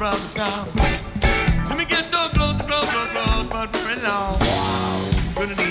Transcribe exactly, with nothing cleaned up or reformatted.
brother Tom. To me get so close, so close, so close, but very long. Couldn't